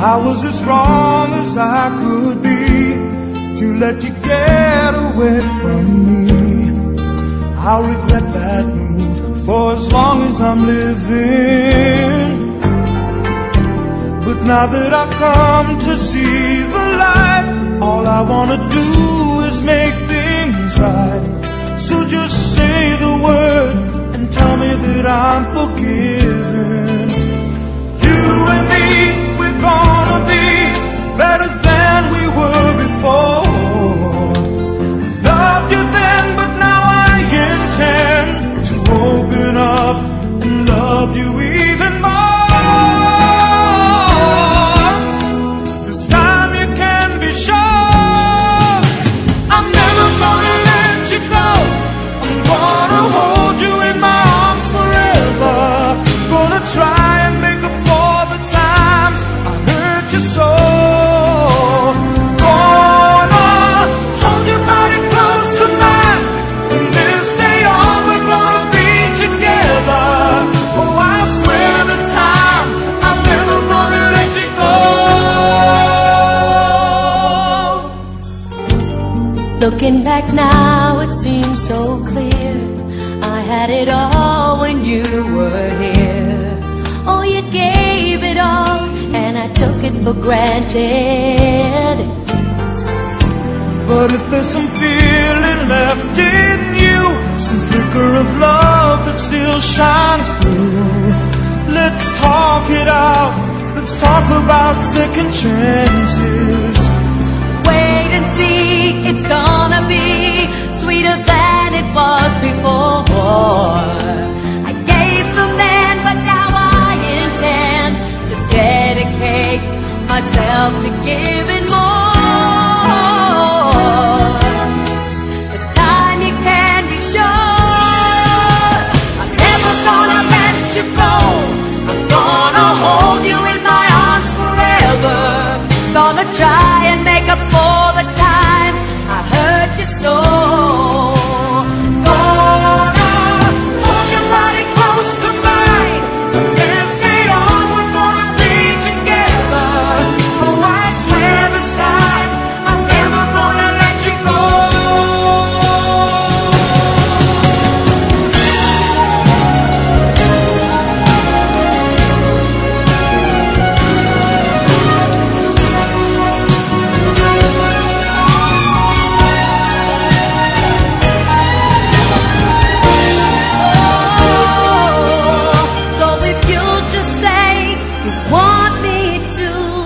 I was as wrong as I could be to let you get away from me. I'll regret that move for as long as I'm living. But now that I've come to see the light, all I wanna do is make things right. So just say the word and tell me that I'm forgiven. You and me, we're gonna be better than we were before. Loved you then, but now I intend to open up and love you even more. This time you can be sure I'm never gonna let you go. I'm gonna hold you in my arms forever. Gonna try and make up for the times I hurt you so. Gonna hold your body close to mine. From this day on we're gonna be together. Oh, I swear this time I'm never gonna let you go. Looking back now, it seems so clear. I had it all when you were here. Oh, you gave it all, and I took it for granted. But if there's some feeling left in you, some flicker of love that still shines through, let's talk it out. Let's talk about second chances. Wait and see, it's gonna be sweeter than it was before. I gave some then, but now I intend to dedicate myself to giving more. This time you can be sure I'm never gonna let you go. I'm gonna hold you in my arms forever. Gonna try and make up for the times I hurt you so. Gonna hold your body close to mine. From this day on we're gonna be together. Oh, I swear this time I'm never gonna let you go. So if you'll just say you want me to,